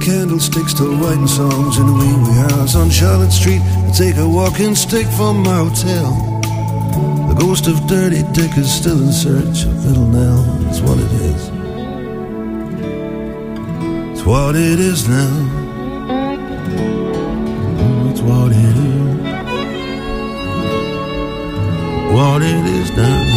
candlesticks till writing songs in a wee house on Charlotte Street. I take a walking stick from my hotel. The ghost of Dirty Dick is still in search of Little Nell. It's what it is. It's what it is now. It's what it is. What it is now.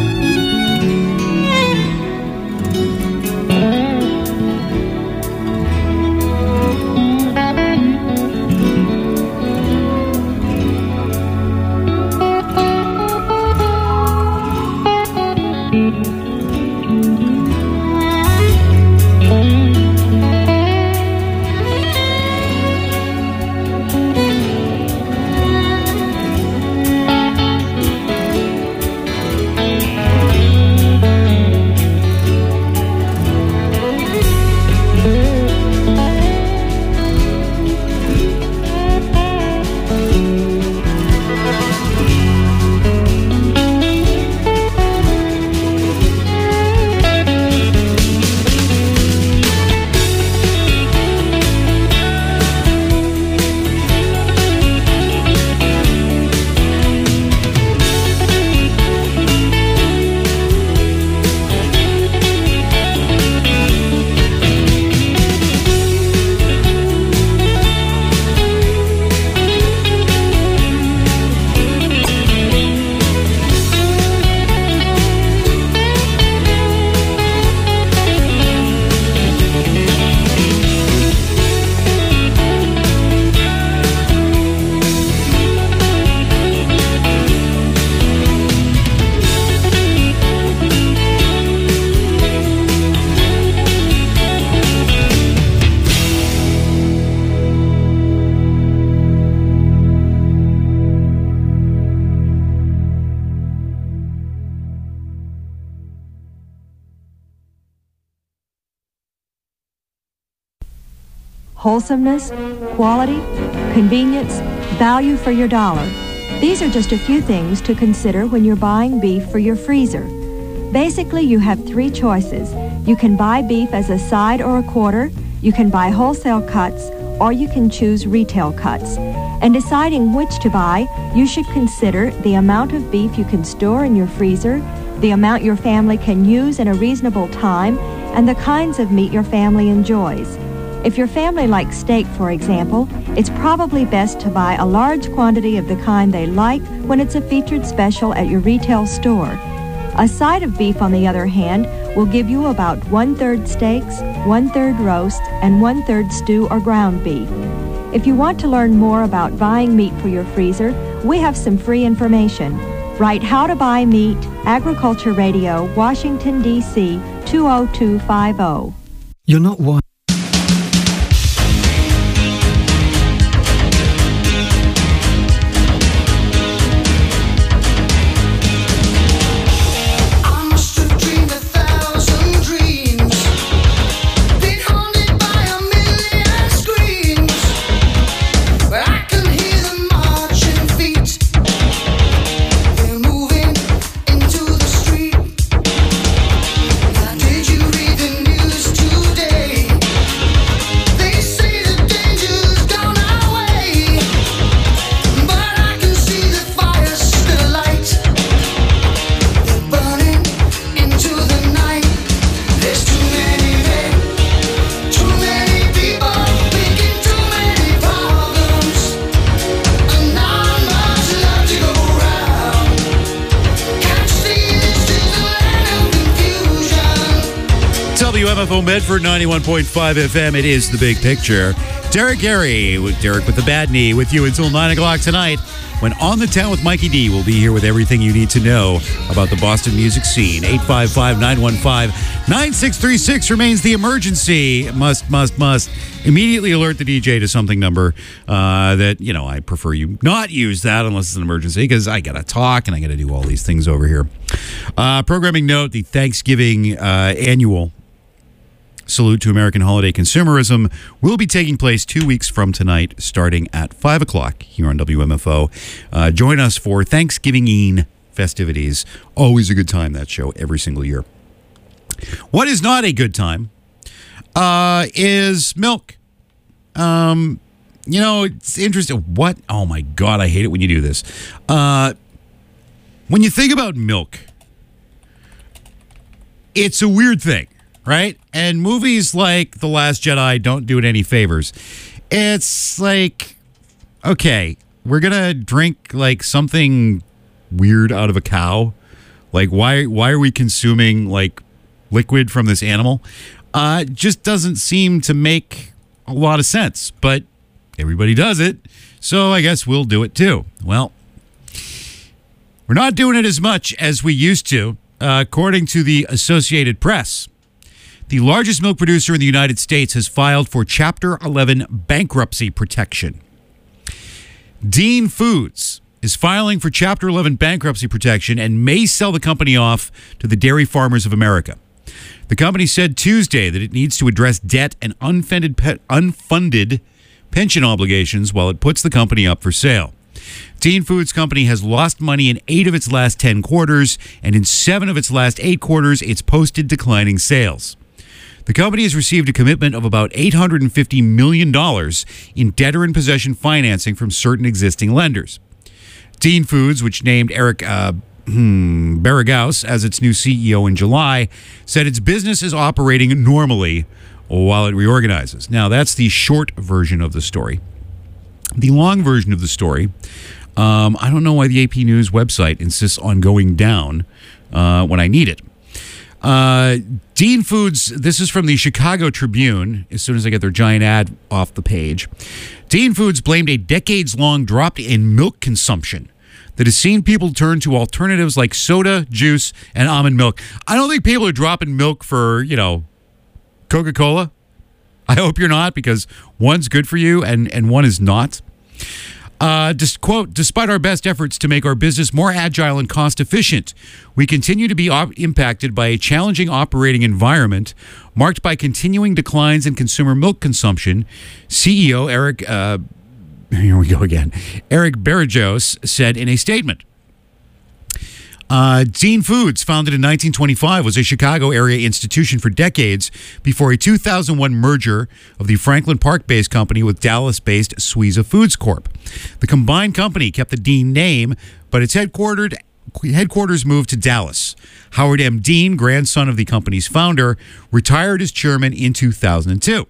Wholesomeness, quality, convenience, value for your dollar. These are just a few things to consider when you're buying beef for your freezer. Basically, you have three choices. You can buy beef as a side or a quarter, you can buy wholesale cuts, or you can choose retail cuts. And deciding which to buy, you should consider the amount of beef you can store in your freezer, the amount your family can use in a reasonable time, and the kinds of meat your family enjoys. If your family likes steak, for example, it's probably best to buy a large quantity of the kind they like when it's a featured special at your retail store. A side of beef, on the other hand, will give you about 1/3 steaks, 1/3 roast, and 1/3 stew or ground beef. If you want to learn more about buying meat for your freezer, we have some free information. Write How to Buy Meat, Agriculture Radio, Washington, D.C., 20250. You're not one. WMFO Medford 91.5 FM. It is The Big Picture. Derek Gary, with Derek with the bad knee, with you until 9 o'clock tonight, when On the Town with Mikey D will be here with everything you need to know about the Boston music scene. 855-915-9636 remains the emergency. Must immediately alert the DJ to something number that, you know, I prefer you not use that unless it's an emergency, because I got to talk and I got to do all these things over here. Programming note, the Thanksgiving annual Salute to American Holiday Consumerism will be taking place 2 weeks from tonight, starting at 5 o'clock here on WMFO. Join us for Thanksgiving festivities. Always a good time, that show, every single year. What is not a good time is milk. It's interesting. What? Oh my God, I hate it when you do this. When you think about milk, it's a weird thing, right? And movies like The Last Jedi don't do it any favors. It's like, okay, we're going to drink like something weird out of a cow. Like, why are we consuming like liquid from this animal? Just doesn't seem to make a lot of sense, but everybody does it. So I guess we'll do it too. Well, we're not doing it as much as we used to, according to the Associated Press. The largest milk producer in the United States has filed for Chapter 11 bankruptcy protection. Dean Foods is filing for Chapter 11 bankruptcy protection and may sell the company off to the Dairy Farmers of America. The company said Tuesday that it needs to address debt and unfunded pension obligations while it puts the company up for sale. Dean Foods Company has lost money in 8 of its last 10 quarters, and in 7 of its last 8 quarters, it's posted declining sales. The company has received a commitment of about $850 million in debtor-in-possession financing from certain existing lenders. Dean Foods, which named Eric Baragaus as its new CEO in July, said its business is operating normally while it reorganizes. Now, that's the short version of the story. The long version of the story, I don't know why the AP News website insists on going down when I need it. Dean Foods, this is from the Chicago Tribune, as soon as I get their giant ad off the page. Dean Foods blamed a decades-long drop in milk consumption that has seen people turn to alternatives like soda, juice, and almond milk. I don't think people are dropping milk for, Coca-Cola. I hope you're not, because one's good for you and one is not. Quote, despite our best efforts to make our business more agile and cost efficient, we continue to be impacted by a challenging operating environment marked by continuing declines in consumer milk consumption. CEO Eric Baragaus said in a statement. Dean Foods, founded in 1925, was a Chicago area institution for decades before a 2001 merger of the Franklin Park-based company with Dallas-based Suiza Foods Corp. The combined company kept the Dean name, but its headquarters moved to Dallas. Howard M. Dean, grandson of the company's founder, retired as chairman in 2002.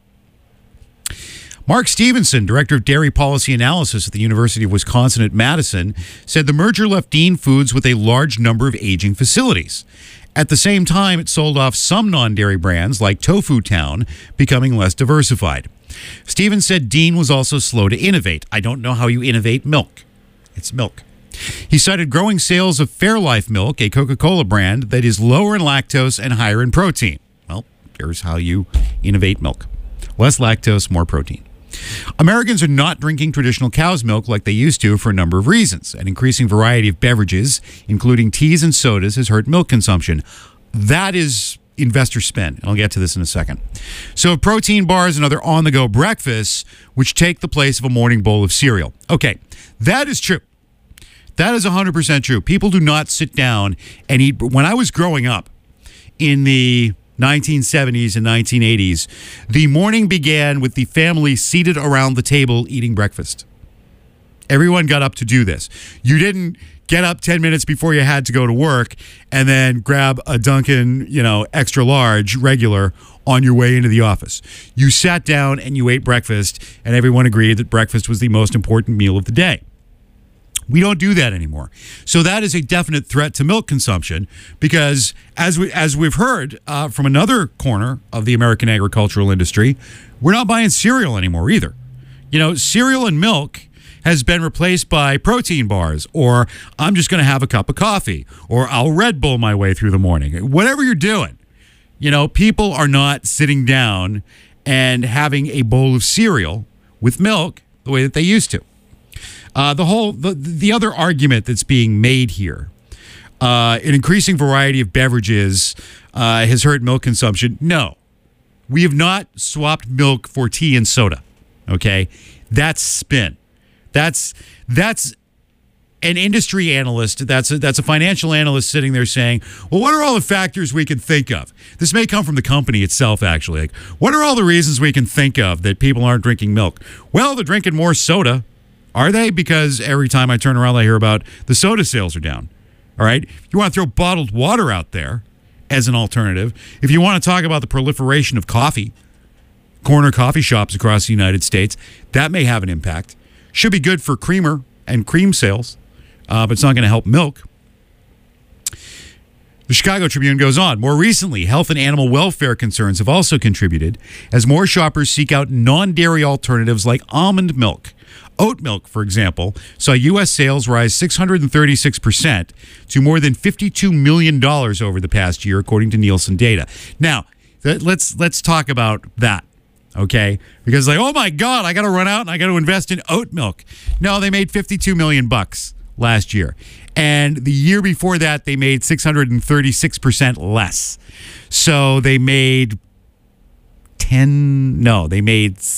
Mark Stevenson, director of dairy policy analysis at the University of Wisconsin at Madison, said the merger left Dean Foods with a large number of aging facilities. At the same time, it sold off some non-dairy brands like Tofu Town, becoming less diversified. Stevens said Dean was also slow to innovate. I don't know how you innovate milk. It's milk. He cited growing sales of Fairlife milk, a Coca-Cola brand that is lower in lactose and higher in protein. Well, here's how you innovate milk. Less lactose, more protein. Americans are not drinking traditional cow's milk like they used to for a number of reasons. An increasing variety of beverages, including teas and sodas, has hurt milk consumption. That is investor spin, and I'll get to this in a second. So protein bars and other on-the-go breakfasts, which take the place of a morning bowl of cereal. Okay, that is true. That is 100% true. People do not sit down and eat. When I was growing up in the 1970s and 1980s, the morning began with the family seated around the table eating breakfast. Everyone got up to do this. You didn't get up 10 minutes before you had to go to work and then grab a Dunkin', extra large, regular on your way into the office. You sat down and you ate breakfast, and everyone agreed that breakfast was the most important meal of the day. We don't do that anymore. So that is a definite threat to milk consumption because, as we've heard from another corner of the American agricultural industry, we're not buying cereal anymore either. Cereal and milk has been replaced by protein bars, or I'm just going to have a cup of coffee, or I'll Red Bull my way through the morning. Whatever you're doing, people are not sitting down and having a bowl of cereal with milk the way that they used to. The other argument that's being made here, an increasing variety of beverages has hurt milk consumption. No, we have not swapped milk for tea and soda. Okay, that's spin. That's an industry analyst, that's a financial analyst sitting there saying, well, what are all the factors we can think of? This may come from the company itself, actually. Like, what are all the reasons we can think of that people aren't drinking milk? Well, they're drinking more soda. Are they? Because every time I turn around, I hear about the soda sales are down. All right? If you want to throw bottled water out there as an alternative, if you want to talk about the proliferation of coffee, corner coffee shops across the United States, that may have an impact. Should be good for creamer and cream sales. But it's not going to help milk. The Chicago Tribune goes on. More recently, health and animal welfare concerns have also contributed as more shoppers seek out non-dairy alternatives like almond milk. Oat milk, for example, saw U.S. sales rise 636% to more than $52 million over the past year, according to Nielsen data. Now, let's talk about that. Okay, because like, oh my God, I got to run out and I got to invest in oat milk. No, they made $52 million last year. And the year before that, they made 636% less. So they made they made about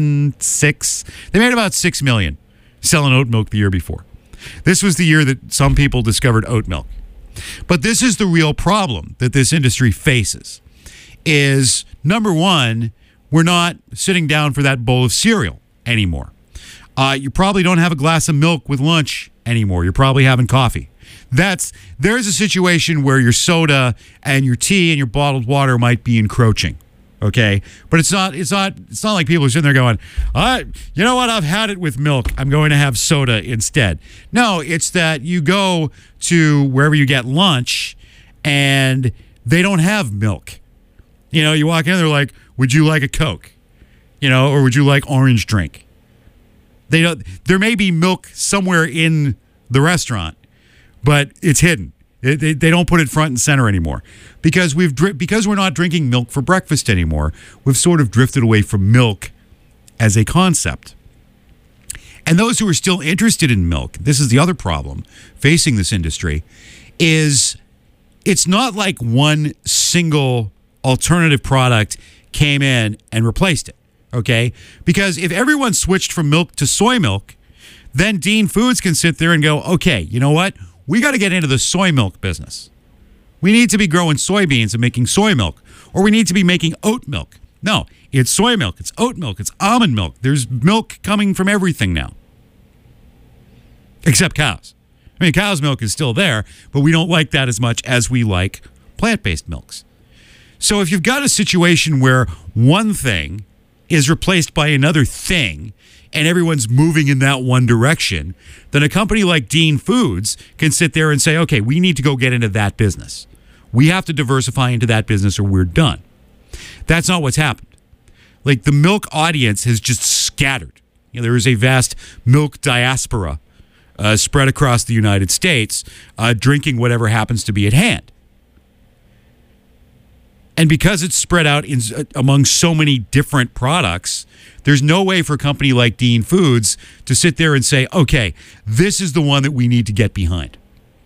$6 million selling oat milk the year before. This was the year that some people discovered oat milk. But this is the real problem that this industry faces is, number one, we're not sitting down for that bowl of cereal anymore. You probably don't have a glass of milk with lunch anymore. You're probably having coffee. There's a situation where your soda and your tea and your bottled water might be encroaching. Okay, but it's not like people are sitting there going, you know what, I've had it with milk, I'm going to have soda instead. No, it's that you go to wherever you get lunch and they don't have milk. You know, you walk in, they're like, would you like a Coke? You know, or would you like orange drink? There may be milk somewhere in the restaurant, but it's hidden. They don't put it front and center anymore because we're not drinking milk for breakfast anymore. We've sort of drifted away from milk as a concept. And those who are still interested in milk, this is the other problem facing this industry, is it's not like one single alternative product came in and replaced it. Okay? Because if everyone switched from milk to soy milk, then Dean Foods can sit there and go, okay, you know what? We got to get into the soy milk business. We need to be growing soybeans and making soy milk. Or we need to be making oat milk. No, it's soy milk, it's oat milk, it's almond milk. There's milk coming from everything now. Except cows. I mean, cow's milk is still there, but we don't like that as much as we like plant-based milks. So if you've got a situation where one thing is replaced by another thing, and everyone's moving in that one direction, then a company like Dean Foods can sit there and say, okay, we need to go get into that business. We have to diversify into that business or we're done. That's not what's happened. Like, the milk audience has just scattered. You know, there is a vast milk diaspora spread across the United States, drinking whatever happens to be at hand. And because it's spread out among so many different products, there's no way for a company like Dean Foods to sit there and say, okay, this is the one that we need to get behind.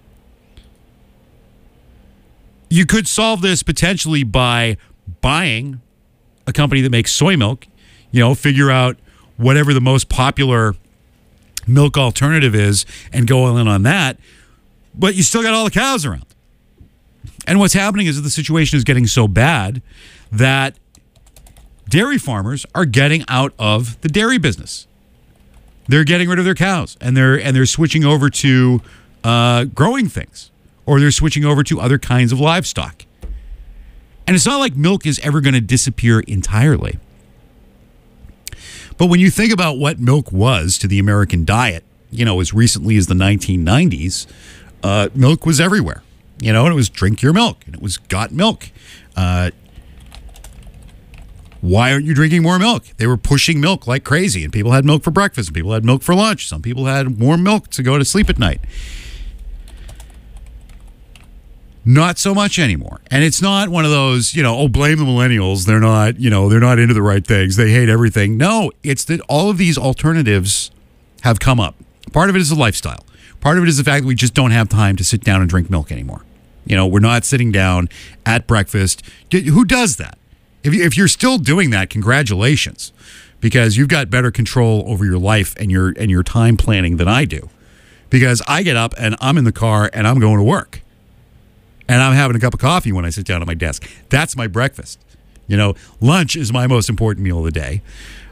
You could solve this potentially by buying a company that makes soy milk, you know, figure out whatever the most popular milk alternative is and go all in on that. But you still got all the cows around. And what's happening is that the situation is getting so bad that dairy farmers are getting out of the dairy business. They're getting rid of their cows and they're switching over to growing things, or they're switching over to other kinds of livestock. And it's not like milk is ever going to disappear entirely. But when you think about what milk was to the American diet, you know, as recently as the 1990s, milk was everywhere. You know, and it was drink your milk, and it was got milk. Why aren't you drinking more milk? They were pushing milk like crazy, and people had milk for breakfast, and people had milk for lunch. Some people had warm milk to go to sleep at night. Not so much anymore. And it's not one of those, you know, oh, blame the millennials. They're not, you know, they're not into the right things. They hate everything. No, it's that all of these alternatives have come up. Part of it is the lifestyle. Part of it is the fact that we just don't have time to sit down and drink milk anymore. You know, we're not sitting down at breakfast. Who does that? If you're still doing that, congratulations, because you've got better control over your life and your time planning than I do. because I get up and I'm in the car and I'm going to work. And I'm having a cup of coffee when I sit down at my desk. That's my breakfast. Lunch is my most important meal of the day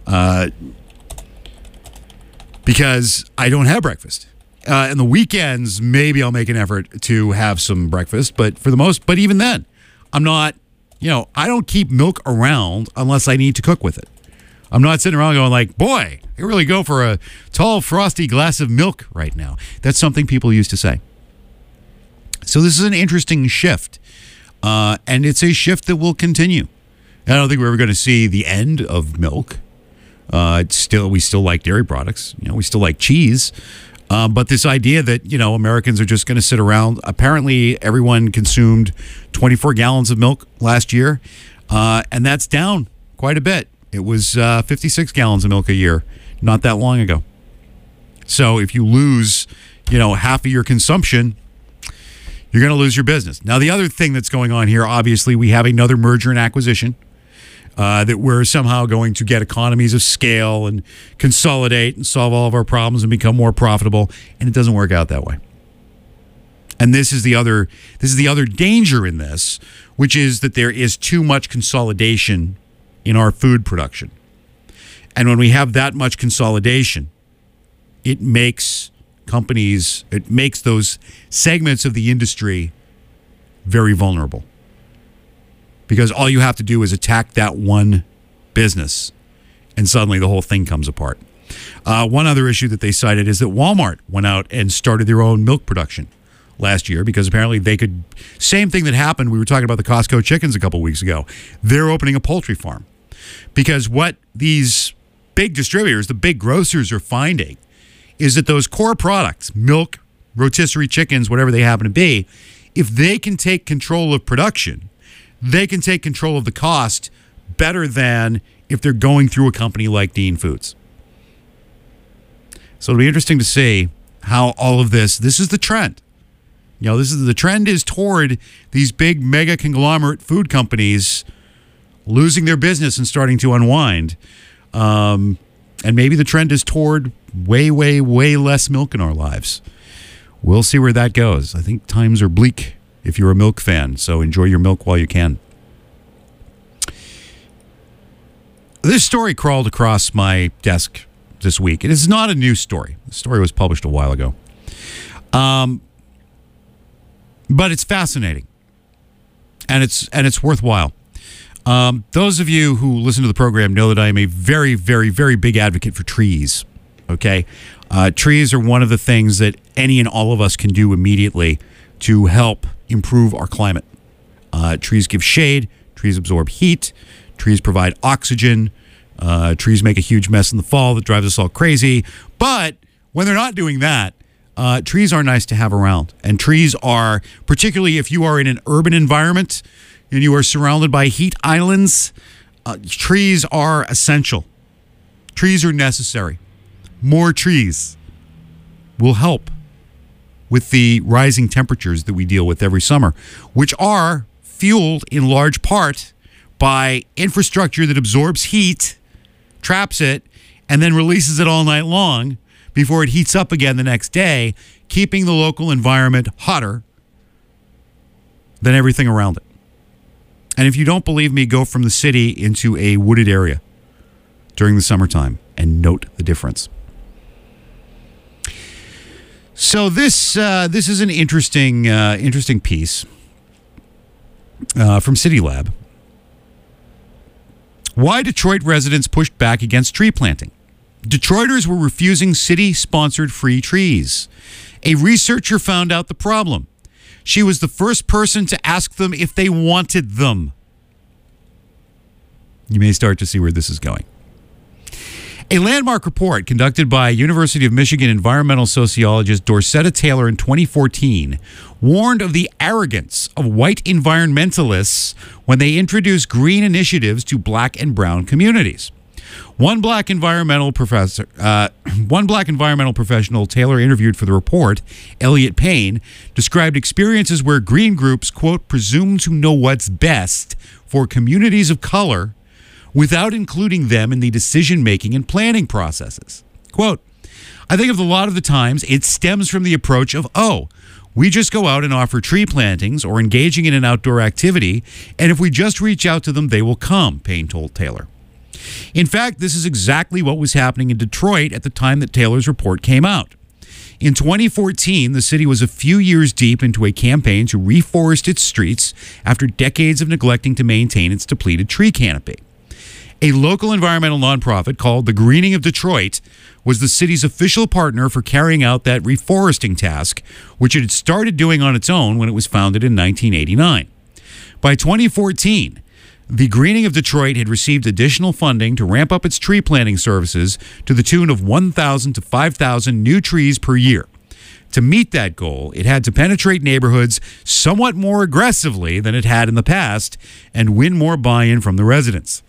because I don't have breakfast. And the weekends, maybe I'll make an effort to have some breakfast. But even then, I'm not, I don't keep milk around unless I need to cook with it. I'm not sitting around going like, boy, I really go for a tall, frosty glass of milk right now. That's something people used to say. So this is an interesting shift. And it's a shift that will continue. I don't think we're ever going to see the end of milk. We still like dairy products. We still like cheese. But this idea that, Americans are just going to sit around. Apparently, everyone consumed 24 gallons of milk last year. And that's down quite a bit. It was 56 gallons of milk a year not that long ago. So if you lose, half of your consumption, you're going to lose your business. Now, the other thing that's going on here, obviously, we have another merger and acquisition that we're somehow going to get economies of scale and consolidate and solve all of our problems and become more profitable. And it doesn't work out that way. And this is the other danger in this, which is that there is too much consolidation in our food production. And when we have that much consolidation, it makes those segments of the industry very vulnerable. Because all you have to do is attack that one business, and suddenly the whole thing comes apart. One other issue that they cited is that Walmart went out and started their own milk production last year because apparently they could. Same thing that happened. We were talking about the Costco chickens a couple weeks ago. They're opening a poultry farm because what these big distributors, the big grocers, are finding is that those core products, milk, rotisserie chickens, whatever they happen to be, if they can take control of production, they can take control of the cost better than if they're going through a company like Dean Foods. So it'll be interesting to see how all of this is the trend. The trend is toward these big mega conglomerate food companies losing their business and starting to unwind. And maybe the trend is toward way, way, way less milk in our lives. We'll see where that goes. I think times are bleak if you're a milk fan, so enjoy your milk while you can. This story crawled across my desk this week. It is not a new story. The story was published a while ago. But it's fascinating. And it's worthwhile. Those of you who listen to the program know that I am a very, very, very big advocate for trees. Okay? Trees are one of the things that any and all of us can do immediately to help improve our climate. Trees give shade. Trees absorb heat. Trees provide oxygen. Trees make a huge mess in the fall that drives us all crazy. But when they're not doing that, trees are nice to have around. And trees are, particularly if you are in an urban environment and you are surrounded by heat islands, trees are essential. Trees are necessary. More trees will help with the rising temperatures that we deal with every summer, which are fueled in large part by infrastructure that absorbs heat, traps it, and then releases it all night long before it heats up again the next day, keeping the local environment hotter than everything around it. And if you don't believe me, go from the city into a wooded area during the summertime and note the difference. So this is an interesting piece from City Lab. Why Detroit residents pushed back against tree planting. Detroiters were refusing city-sponsored free trees. A researcher found out the problem. She was the first person to ask them if they wanted them. You may start to see where this is going. A landmark report conducted by University of Michigan environmental sociologist Dorsetta Taylor in 2014 warned of the arrogance of white environmentalists when they introduced green initiatives to black and brown communities. One black environmental professional Taylor interviewed for the report, Elliot Payne, described experiences where green groups, quote, presume to know what's best for communities of color without including them in the decision-making and planning processes. Quote, I think of a lot of the times it stems from the approach of, we just go out and offer tree plantings or engaging in an outdoor activity, and if we just reach out to them, they will come, Payne told Taylor. In fact, this is exactly what was happening in Detroit at the time that Taylor's report came out. In 2014, the city was a few years deep into a campaign to reforest its streets after decades of neglecting to maintain its depleted tree canopy. A local environmental nonprofit called the Greening of Detroit was the city's official partner for carrying out that reforesting task, which it had started doing on its own when it was founded in 1989. By 2014, the Greening of Detroit had received additional funding to ramp up its tree planting services to the tune of 1,000 to 5,000 new trees per year. To meet that goal, it had to penetrate neighborhoods somewhat more aggressively than it had in the past and win more buy-in from the residents.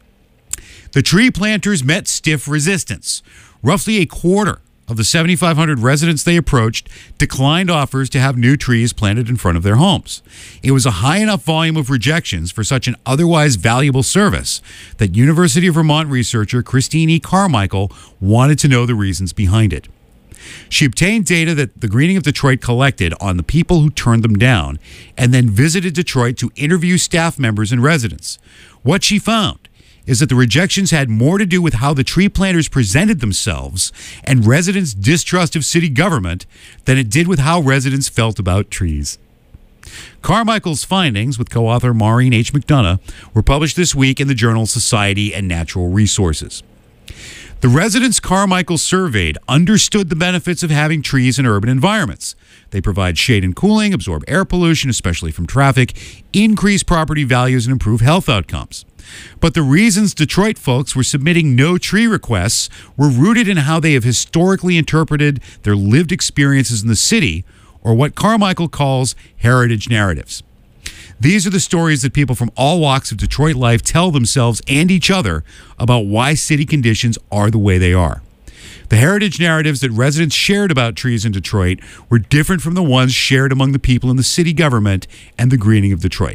The tree planters met stiff resistance. Roughly a quarter of the 7,500 residents they approached declined offers to have new trees planted in front of their homes. It was a high enough volume of rejections for such an otherwise valuable service that University of Vermont researcher Christine E. Carmichael wanted to know the reasons behind it. She obtained data that the Greening of Detroit collected on the people who turned them down and then visited Detroit to interview staff members and residents. What she found is that the rejections had more to do with how the tree planters presented themselves and residents' distrust of city government than it did with how residents felt about trees. Carmichael's findings, with co-author Maureen H. McDonough, were published this week in the journal Society and Natural Resources. The residents Carmichael surveyed understood the benefits of having trees in urban environments. They provide shade and cooling, absorb air pollution, especially from traffic, increase property values, and improve health outcomes. But the reasons Detroit folks were submitting no tree requests were rooted in how they have historically interpreted their lived experiences in the city, or what Carmichael calls heritage narratives. These are the stories that people from all walks of Detroit life tell themselves and each other about why city conditions are the way they are. The heritage narratives that residents shared about trees in Detroit were different from the ones shared among the people in the city government and the Greening of Detroit.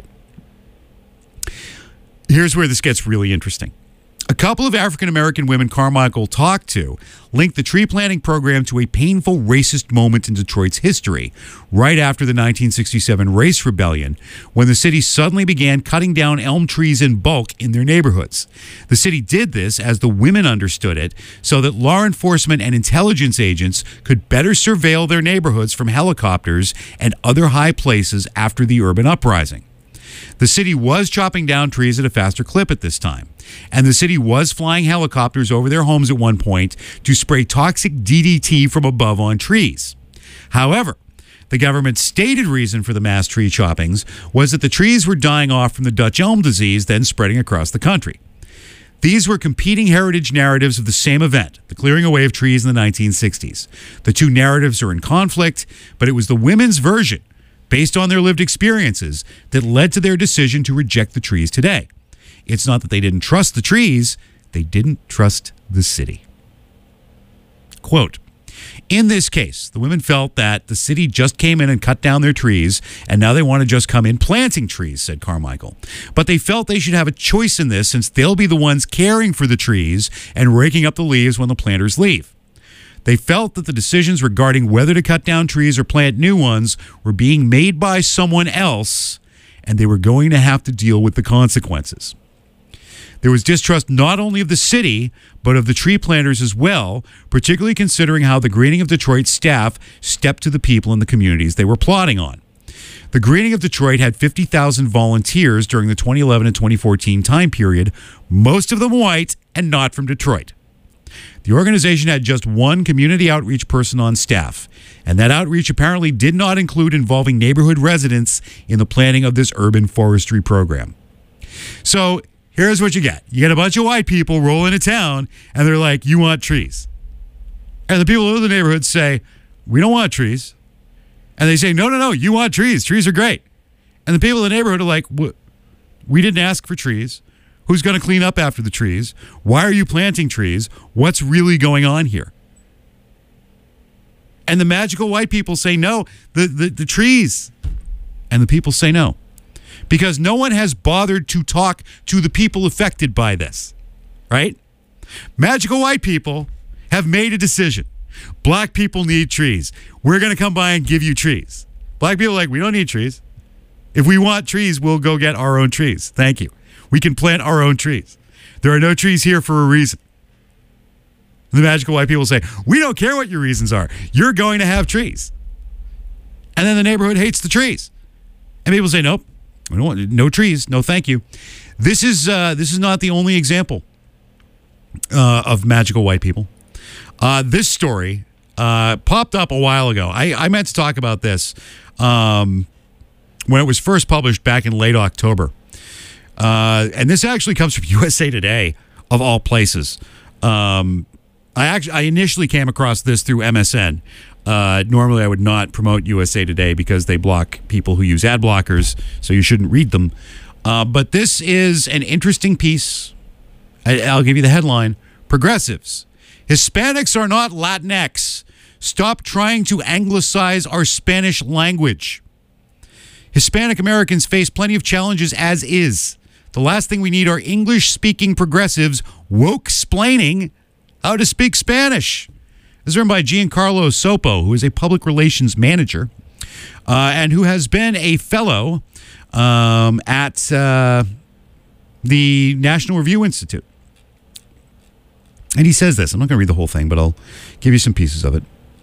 Here's where this gets really interesting. A couple of African-American women Carmichael talked to linked the tree planting program to a painful racist moment in Detroit's history, right after the 1967 race rebellion, when the city suddenly began cutting down elm trees in bulk in their neighborhoods. The city did this, as the women understood it, so that law enforcement and intelligence agents could better surveil their neighborhoods from helicopters and other high places after the urban uprising. The city was chopping down trees at a faster clip at this time, and the city was flying helicopters over their homes at one point to spray toxic DDT from above on trees. However, the government's stated reason for the mass tree choppings was that the trees were dying off from the Dutch elm disease, then spreading across the country. These were competing heritage narratives of the same event, the clearing away of trees in the 1960s. The two narratives are in conflict, but it was the women's version, based on their lived experiences, that led to their decision to reject the trees today. It's not that they didn't trust the trees, they didn't trust the city. Quote, in this case, the women felt that the city just came in and cut down their trees, and now they want to just come in planting trees, said Carmichael. But they felt they should have a choice in this, since they'll be the ones caring for the trees and raking up the leaves when the planters leave. They felt that the decisions regarding whether to cut down trees or plant new ones were being made by someone else, and they were going to have to deal with the consequences. There was distrust not only of the city, but of the tree planters as well, particularly considering how the Greening of Detroit staff stepped to the people in the communities they were plotting on. The Greening of Detroit had 50,000 volunteers during the 2011 and 2014 time period, most of them white and not from Detroit. The organization had just one community outreach person on staff, and that outreach apparently did not include involving neighborhood residents in the planning of this urban forestry program. So here's what you get. You get a bunch of white people roll into town, and they're like, you want trees. And the people who live in the neighborhood say, we don't want trees. And they say, no, you want trees. Trees are great. And the people in the neighborhood are like, we didn't ask for trees. Who's going to clean up after the trees? Why are you planting trees? What's really going on here? And the magical white people say no, the trees. And the people say no. Because no one has bothered to talk to the people affected by this. Right? Magical white people have made a decision. Black people need trees. We're going to come by and give you trees. Black people are like, we don't need trees. If we want trees, we'll go get our own trees. Thank you. We can plant our own trees. There are no trees here for a reason. The magical white people say, we don't care what your reasons are. You're going to have trees. And then the neighborhood hates the trees. And people say, nope, we don't want no trees. No, thank you. This is not the only example of magical white people. This story popped up a while ago. I meant to talk about this when it was first published back in late October. And this actually comes from USA Today, of all places. I initially came across this through MSN. Normally, I would not promote USA Today because they block people who use ad blockers, so you shouldn't read them. But this is an interesting piece. I'll give you the headline. Progressives. Hispanics are not Latinx. Stop trying to anglicize our Spanish language. Hispanic Americans face plenty of challenges as is. The last thing we need are English-speaking progressives woke-splaining how to speak Spanish. This is written by Giancarlo Sopo, who is a public relations manager and who has been a fellow at the National Review Institute. And he says this. I'm not going to read the whole thing, but I'll give you some pieces of it.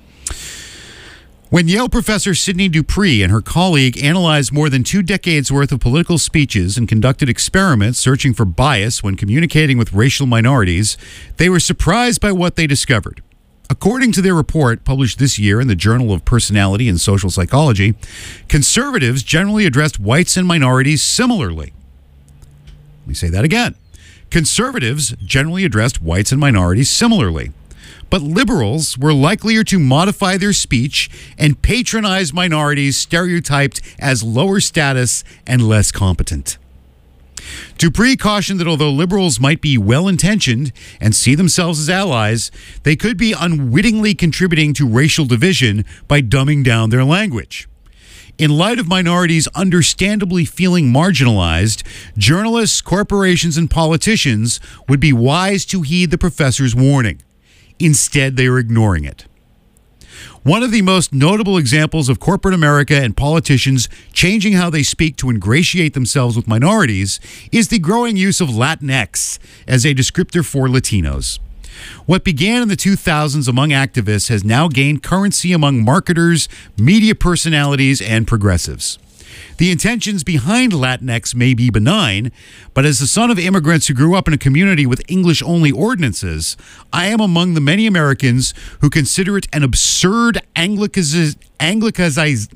When Yale professor Sidney Dupree and her colleague analyzed more than 2 decades worth of political speeches and conducted experiments searching for bias when communicating with racial minorities, they were surprised by what they discovered. According to their report, published this year in the Journal of Personality and Social Psychology, conservatives generally addressed whites and minorities similarly. Let me say that again. Conservatives generally addressed whites and minorities similarly. But liberals were likelier to modify their speech and patronize minorities stereotyped as lower status and less competent. Dupree cautioned that although liberals might be well-intentioned and see themselves as allies, they could be unwittingly contributing to racial division by dumbing down their language. In light of minorities understandably feeling marginalized, journalists, corporations, and politicians would be wise to heed the professor's warning. Instead, they are ignoring it. One of the most notable examples of corporate America and politicians changing how they speak to ingratiate themselves with minorities is the growing use of Latinx as a descriptor for Latinos. What began in the 2000s among activists has now gained currency among marketers, media personalities, and progressives. The intentions behind Latinx may be benign, but as the son of immigrants who grew up in a community with English-only ordinances, I am among the many Americans who consider it an absurd Anglicization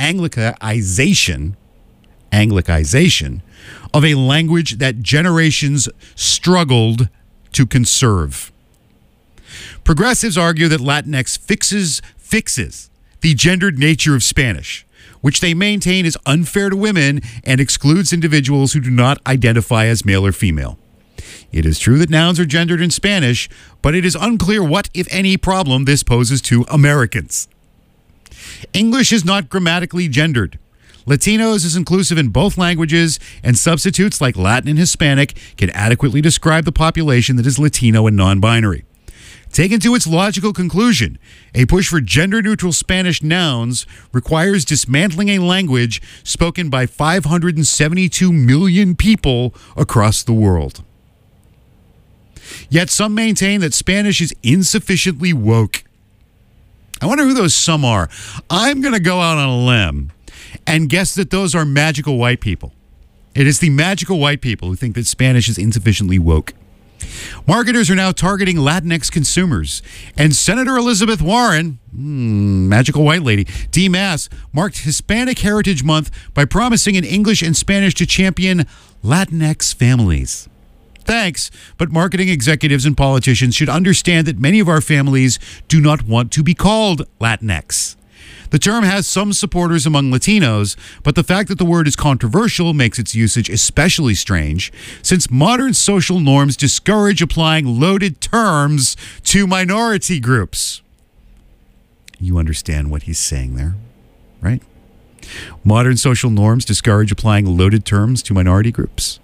of a language that generations struggled to conserve. Progressives argue that Latinx fixes the gendered nature of Spanish, which they maintain is unfair to women and excludes individuals who do not identify as male or female. It is true that nouns are gendered in Spanish, but it is unclear what, if any, problem this poses to Americans. English is not grammatically gendered. Latinos is inclusive in both languages, and substitutes like Latin and Hispanic can adequately describe the population that is Latino and non-binary. Taken to its logical conclusion, a push for gender-neutral Spanish nouns requires dismantling a language spoken by 572 million people across the world. Yet some maintain that Spanish is insufficiently woke. I wonder who those some are. I'm going to go out on a limb and guess that those are magical white people. It is the magical white people who think that Spanish is insufficiently woke. Marketers are now targeting Latinx consumers, and Senator Elizabeth Warren, magical white lady, DMAS, marked Hispanic Heritage Month by promising in English and Spanish to champion Latinx families. Thanks, but marketing executives and politicians should understand that many of our families do not want to be called Latinx. The term has some supporters among Latinos, but the fact that the word is controversial makes its usage especially strange, since modern social norms discourage applying loaded terms to minority groups. You understand what he's saying there, right? Modern social norms discourage applying loaded terms to minority groups.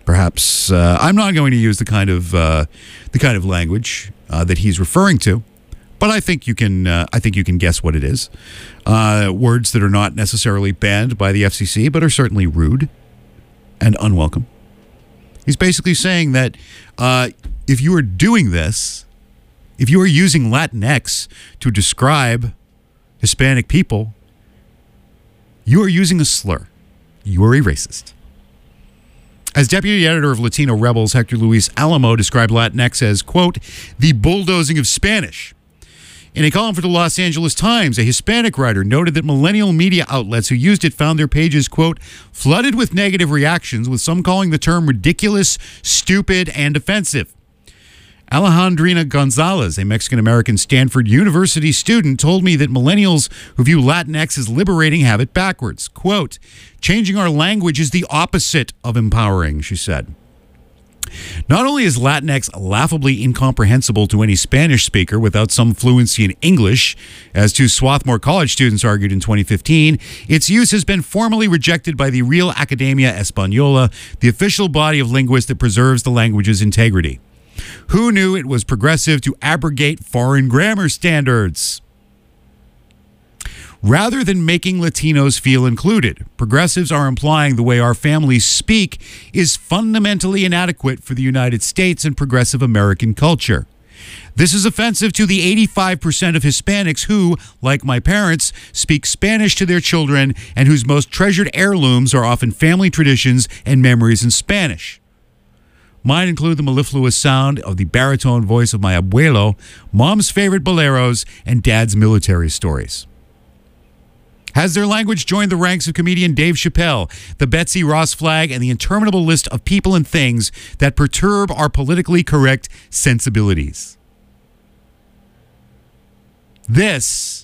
Perhaps I'm not going to use the kind of language that he's referring to. But I think you can guess what it is. Words that are not necessarily banned by the FCC, but are certainly rude and unwelcome. He's basically saying that if you are doing this, if you are using Latinx to describe Hispanic people, you are using a slur. You are a racist. As deputy editor of Latino Rebels, Hector Luis Alamo described Latinx as, quote, the bulldozing of Spanish. In a column for the Los Angeles Times, a Hispanic writer noted that millennial media outlets who used it found their pages, quote, flooded with negative reactions, with some calling the term ridiculous, stupid, and offensive. Alejandrina Gonzalez, a Mexican-American Stanford University student, told me that millennials who view Latinx as liberating have it backwards. Quote, changing our language is the opposite of empowering, she said. Not only is Latinx laughably incomprehensible to any Spanish speaker without some fluency in English, as two Swarthmore College students argued in 2015, its use has been formally rejected by the Real Academia Española, the official body of linguists that preserves the language's integrity. Who knew it was progressive to abrogate foreign grammar standards? Rather than making Latinos feel included, progressives are implying the way our families speak is fundamentally inadequate for the United States and progressive American culture. This is offensive to the 85% of Hispanics who, like my parents, speak Spanish to their children and whose most treasured heirlooms are often family traditions and memories in Spanish. Mine include the mellifluous sound of the baritone voice of my abuelo, mom's favorite boleros, and dad's military stories. Has their language joined the ranks of comedian Dave Chappelle, the Betsy Ross flag, and the interminable list of people and things that perturb our politically correct sensibilities? This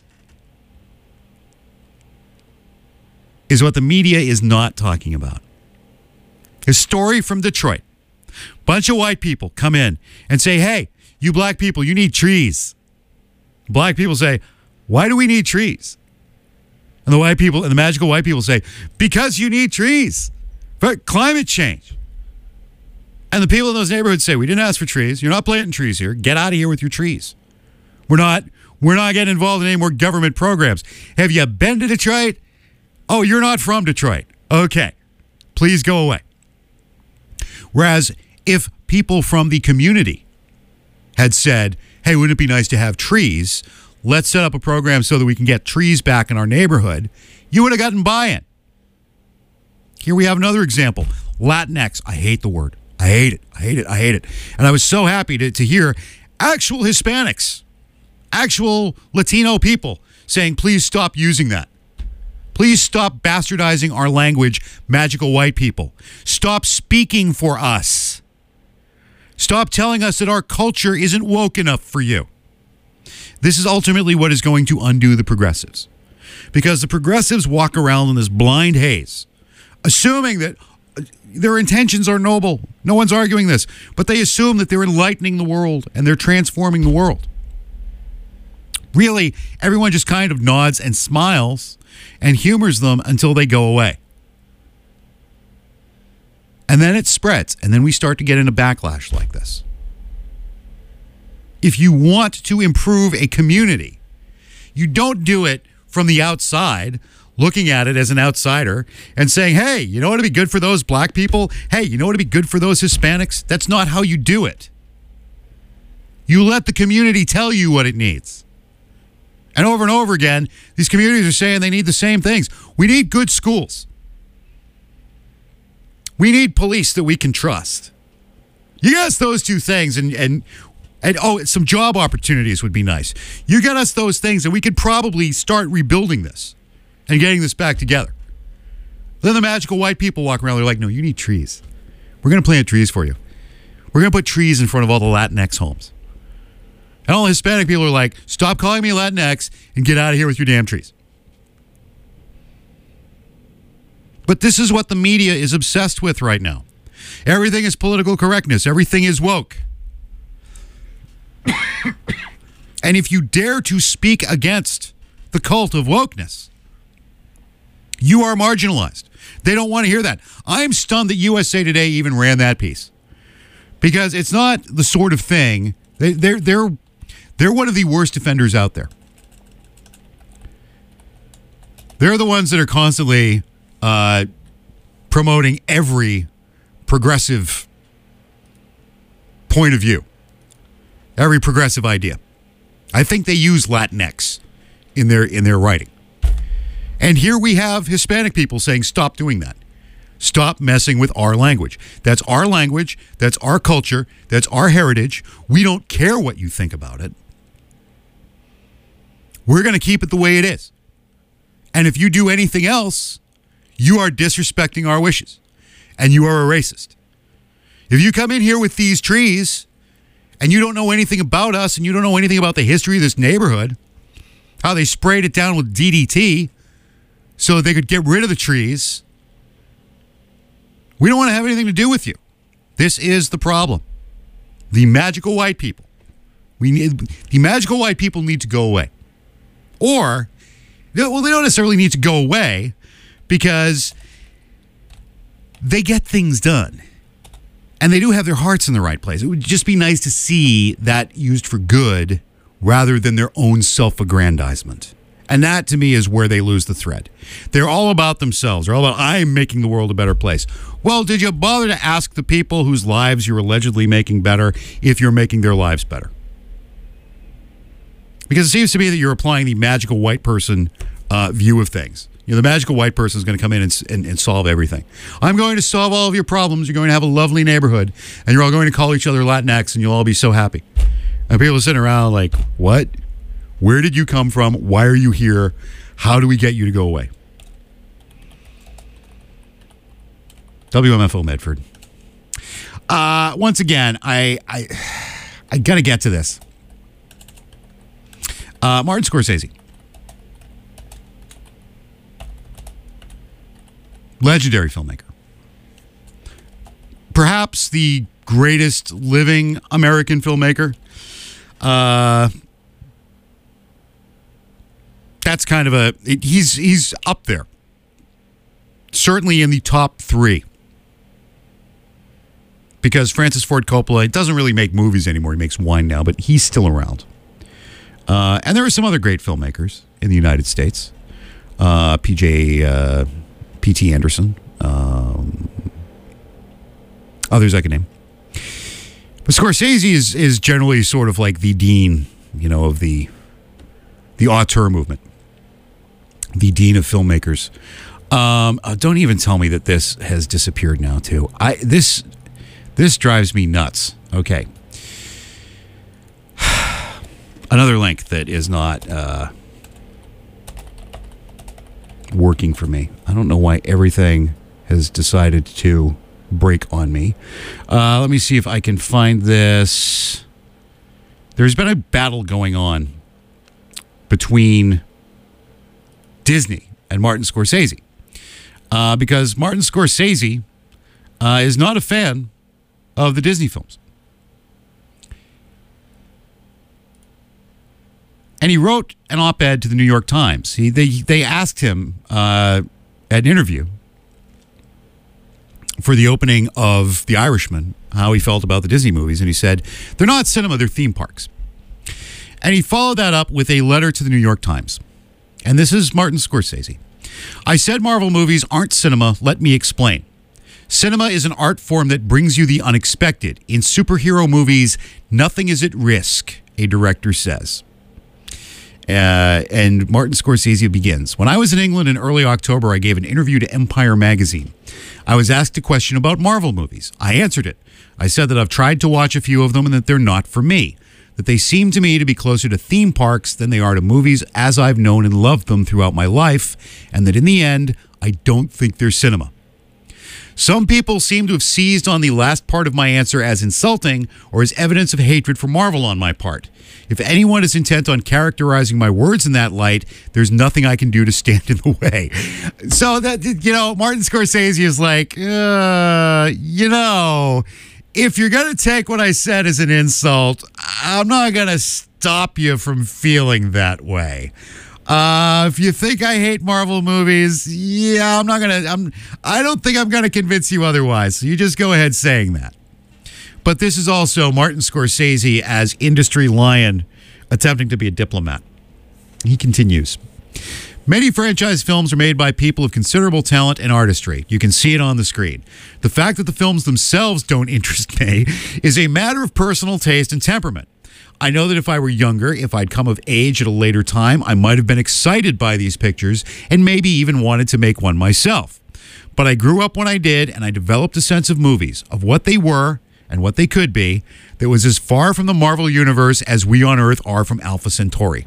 is what the media is not talking about. A story from Detroit. Bunch of white people come in and say, hey, you black people, you need trees. Black people say, why do we need trees? And the white people, and the magical white people say, because you need trees for climate change. And the people in those neighborhoods say, we didn't ask for trees. You're not planting trees here. Get out of here with your trees. We're not getting involved in any more government programs. Have you been to Detroit? Oh, you're not from Detroit. Okay. Please go away. Whereas if people from the community had said, hey, wouldn't it be nice to have trees? Let's set up a program so that we can get trees back in our neighborhood. You would have gotten buy-in. Here we have another example. Latinx. I hate the word. I hate it. I hate it. I hate it. And I was so happy to hear actual Hispanics, actual Latino people saying, please stop using that. Please stop bastardizing our language, magical white people. Stop speaking for us. Stop telling us that our culture isn't woke enough for you. This is ultimately what is going to undo the progressives. Because the progressives walk around in this blind haze, assuming that their intentions are noble. No one's arguing this. But they assume that they're enlightening the world and they're transforming the world. Really, everyone just kind of nods and smiles and humors them until they go away. And then it spreads, and then we start to get in a backlash like this. If you want to improve a community, you don't do it from the outside, looking at it as an outsider and saying, hey, you know what would be good for those black people? Hey, you know what would be good for those Hispanics? That's not how you do it. You let the community tell you what it needs. And over again, these communities are saying they need the same things. We need good schools. We need police that we can trust. You get us those two things, and some job opportunities would be nice. You get us those things, and we could probably start rebuilding this and getting this back together. Then the magical white people walk around. They're like, no, you need trees. We're going to plant trees for you. We're going to put trees in front of all the Latinx homes. And all the Hispanic people are like, stop calling me Latinx and get out of here with your damn trees. But this is what the media is obsessed with right now. Everything is political correctness. Everything is woke. And if you dare to speak against the cult of wokeness, you are marginalized. They don't want to hear that. I'm stunned that USA Today even ran that piece. Because it's not the sort of thing... They're one of the worst offenders out there. They're the ones that are constantly promoting every progressive point of view, every progressive idea. I think they use Latinx in their writing. And here we have Hispanic people saying, stop doing that. Stop messing with our language. That's our language. That's our culture. That's our heritage. We don't care what you think about it. We're going to keep it the way it is. And if you do anything else, you are disrespecting our wishes. And you are a racist. If you come in here with these trees and you don't know anything about us and you don't know anything about the history of this neighborhood, how they sprayed it down with DDT so they could get rid of the trees, we don't want to have anything to do with you. This is the problem. The magical white people. The magical white people need to go away. Or, well, they don't necessarily need to go away because they get things done. And they do have their hearts in the right place. It would just be nice to see that used for good rather than their own self-aggrandizement. And that, to me, is where they lose the thread. They're all about themselves. They're all about, I'm making the world a better place. Well, did you bother to ask the people whose lives you're allegedly making better if you're making their lives better? Because it seems to me that you're applying the magical white person view of things. You know, the magical white person is going to come in and solve everything. I'm going to solve all of your problems. You're going to have a lovely neighborhood, and you're all going to call each other Latinx, and you'll all be so happy. And people are sitting around like, what? Where did you come from? Why are you here? How do we get you to go away? WMFO Medford. Once again, I got to get to this. Martin Scorsese. Legendary filmmaker. Perhaps the greatest living American filmmaker. That's kind of he's up there. Certainly in the top 3. Because Francis Ford Coppola doesn't really make movies anymore. He makes wine now, but he's still around. And there are some other great filmmakers in the United States. P.T. Anderson. Others I can name. But Scorsese is generally sort of like the dean, you know, of the auteur movement. The dean of filmmakers. Don't even tell me that this has disappeared now, too. This drives me nuts. Okay. Another link that is not working for me. I don't know why everything has decided to break on me. Let me see if I can find this. There's been a battle going on between Disney and Martin Scorsese because Martin Scorsese is not a fan of the Disney films. And he wrote an op-ed to the New York Times. They asked him at an interview for the opening of The Irishman how he felt about the Disney movies, and he said, they're not cinema, they're theme parks. And he followed that up with a letter to the New York Times. And this is Martin Scorsese. I said Marvel movies aren't cinema. Let me explain. Cinema is an art form that brings you the unexpected. In superhero movies, nothing is at risk, a director says. And Martin Scorsese begins. When I was in England in early October, I gave an interview to Empire magazine. I was asked a question about Marvel movies. I answered it. I said that I've tried to watch a few of them and that they're not for me. That they seem to me to be closer to theme parks than they are to movies as I've known and loved them throughout my life. And that in the end, I don't think they're cinema. Some people seem to have seized on the last part of my answer as insulting or as evidence of hatred for Marvel on my part. If anyone is intent on characterizing my words in that light, there's nothing I can do to stand in the way. So that, you know, Martin Scorsese is like, you know, if you're going to take what I said as an insult, I'm not going to stop you from feeling that way. If you think I hate Marvel movies, yeah, I don't think I'm gonna convince you otherwise. So you just go ahead saying that. But this is also Martin Scorsese as industry lion attempting to be a diplomat. He continues. Many franchise films are made by people of considerable talent and artistry. You can see it on the screen. The fact that the films themselves don't interest me is a matter of personal taste and temperament. I know that if I were younger, if I'd come of age at a later time, I might have been excited by these pictures and maybe even wanted to make one myself. But I grew up when I did, and I developed a sense of movies, of what they were and what they could be, that was as far from the Marvel Universe as we on Earth are from Alpha Centauri.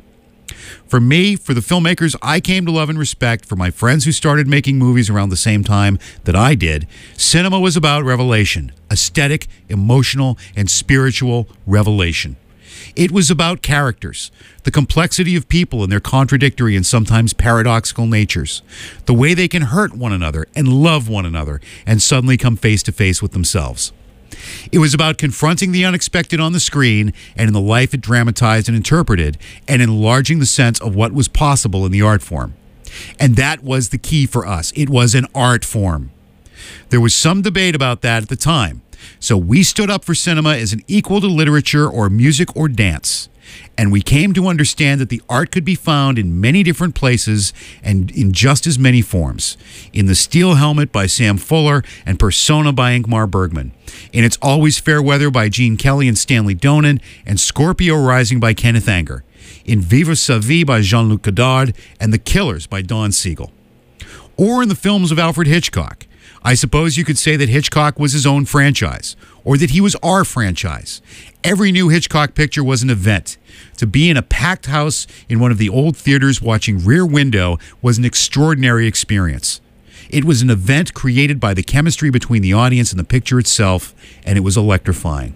For me, for the filmmakers I came to love and respect, for my friends who started making movies around the same time that I did, cinema was about revelation, aesthetic, emotional, and spiritual revelation. It was about characters, the complexity of people and their contradictory and sometimes paradoxical natures, the way they can hurt one another and love one another and suddenly come face to face with themselves. It was about confronting the unexpected on the screen and in the life it dramatized and interpreted, and enlarging the sense of what was possible in the art form. And that was the key for us. It was an art form. There was some debate about that at the time. So we stood up for cinema as an equal to literature or music or dance. And we came to understand that the art could be found in many different places and in just as many forms. In The Steel Helmet by Sam Fuller and Persona by Ingmar Bergman. In It's Always Fair Weather by Gene Kelly and Stanley Donen, and Scorpio Rising by Kenneth Anger. In Viva Sa Vie by Jean-Luc Godard, and The Killers by Don Siegel. Or in the films of Alfred Hitchcock. I suppose you could say that Hitchcock was his own franchise, or that he was our franchise. Every new Hitchcock picture was an event. To be in a packed house in one of the old theaters watching Rear Window was an extraordinary experience. It was an event created by the chemistry between the audience and the picture itself, and it was electrifying.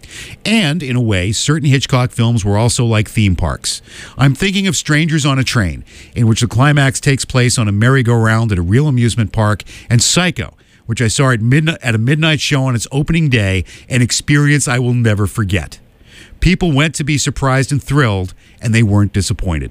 And, in a way, certain Hitchcock films were also like theme parks. I'm thinking of Strangers on a Train, in which the climax takes place on a merry-go-round at a real amusement park, and Psycho, which I saw at a midnight show on its opening day, an experience I will never forget. People went to be surprised and thrilled, and they weren't disappointed.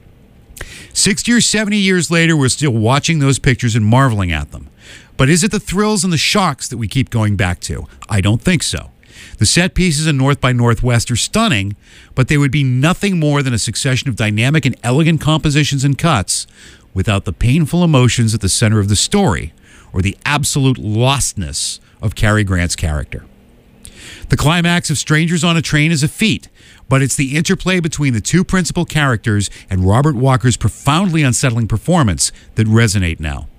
60 or 70 years later, we're still watching those pictures and marveling at them. But is it the thrills and the shocks that we keep going back to? I don't think so. The set pieces in North by Northwest are stunning, but they would be nothing more than a succession of dynamic and elegant compositions and cuts without the painful emotions at the center of the story or the absolute lostness of Cary Grant's character. The climax of Strangers on a Train is a feat, but it's the interplay between the two principal characters and Robert Walker's profoundly unsettling performance that resonate now.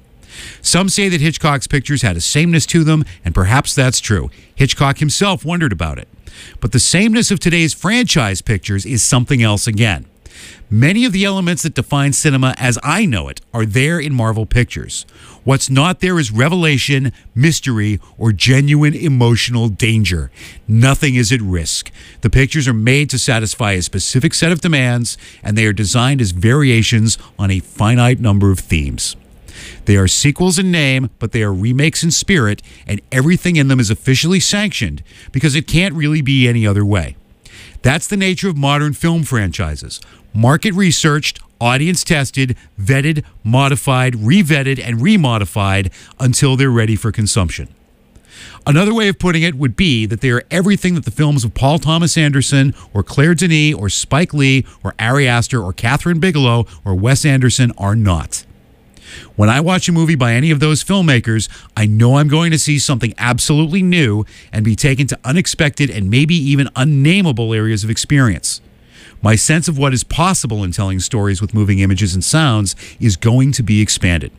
Some say that Hitchcock's pictures had a sameness to them, and perhaps that's true. Hitchcock himself wondered about it. But the sameness of today's franchise pictures is something else again. Many of the elements that define cinema as I know it are there in Marvel Pictures. What's not there is revelation, mystery, or genuine emotional danger. Nothing is at risk. The pictures are made to satisfy a specific set of demands, and they are designed as variations on a finite number of themes. They are sequels in name, but they are remakes in spirit, and everything in them is officially sanctioned because it can't really be any other way. That's the nature of modern film franchises. Market researched, audience tested, vetted, modified, revetted, and remodified until they're ready for consumption. Another way of putting it would be that they are everything that the films of Paul Thomas Anderson or Claire Denis or Spike Lee or Ari Aster or Catherine Bigelow or Wes Anderson are not. When I watch a movie by any of those filmmakers, I know I'm going to see something absolutely new and be taken to unexpected and maybe even unnameable areas of experience. My sense of what is possible in telling stories with moving images and sounds is going to be expanded.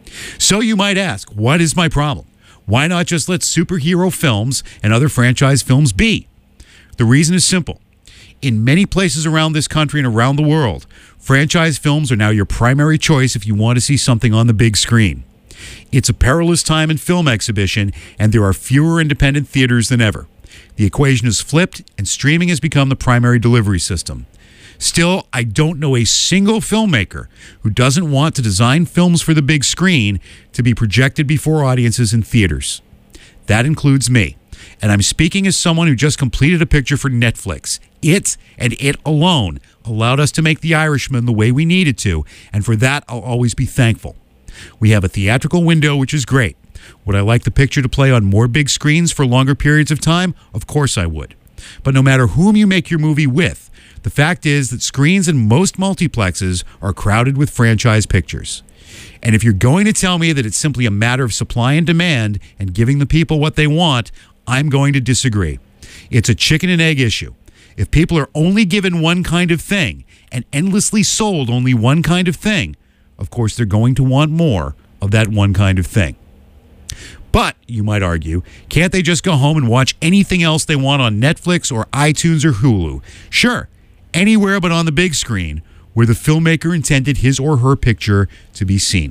So you might ask, what is my problem? Why not just let superhero films and other franchise films be? The reason is simple. In many places around this country and around the world, franchise films are now your primary choice if you want to see something on the big screen. It's a perilous time in film exhibition, and there are fewer independent theaters than ever. The equation is flipped, and streaming has become the primary delivery system. Still, I don't know a single filmmaker who doesn't want to design films for the big screen to be projected before audiences in theaters. That includes me. And I'm speaking as someone who just completed a picture for Netflix. It, and it alone, allowed us to make The Irishman the way we needed to, and for that I'll always be thankful. We have a theatrical window, which is great. Would I like the picture to play on more big screens for longer periods of time? Of course I would. But no matter whom you make your movie with, the fact is that screens in most multiplexes are crowded with franchise pictures. And if you're going to tell me that it's simply a matter of supply and demand and giving the people what they want, I'm going to disagree. It's a chicken and egg issue. If people are only given one kind of thing and endlessly sold only one kind of thing, of course they're going to want more of that one kind of thing. But, you might argue, can't they just go home and watch anything else they want on Netflix or iTunes or Hulu? Sure, anywhere but on the big screen where the filmmaker intended his or her picture to be seen.